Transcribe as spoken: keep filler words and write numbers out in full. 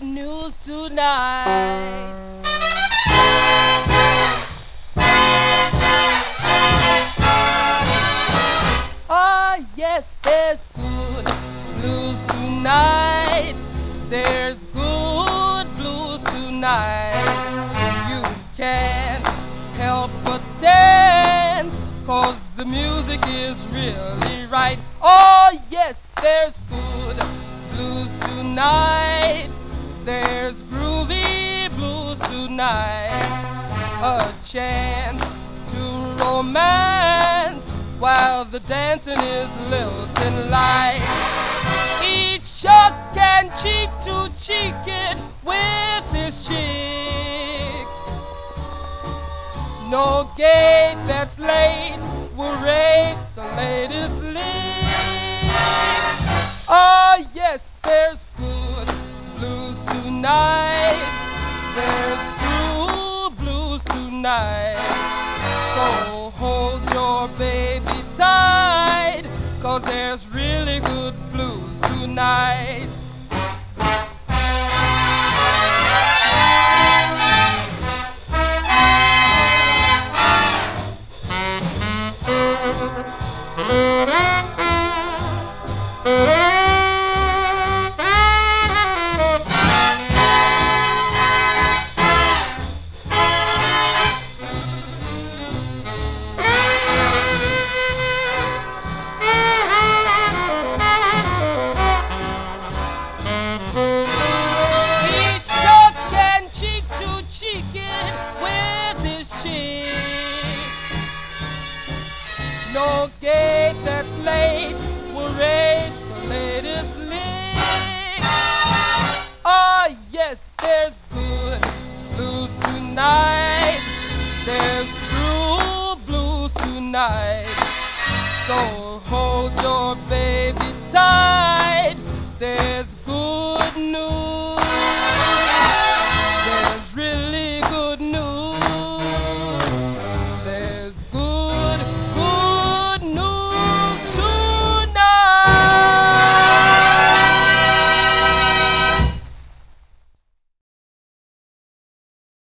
news tonight. Oh, yes, there's good blues tonight. There's good blues tonight. You can't help but dance, 'cause the music is really right. Oh, yes, there's good blues tonight. There's groovy blues tonight. A chance to romance while the dancing is lilting light. Each shuck can cheek to cheek it with his chick. No gate that's late will rate the latest lick. Oh, yes, there's good blues tonight. There's true blues tonight. So hold your baby tight, 'cause there's really good blues tonight. No gate that's late will rate the latest lick. Oh, yes, there's good blues tonight. There's true blues tonight. So hold your baby tight. There's good news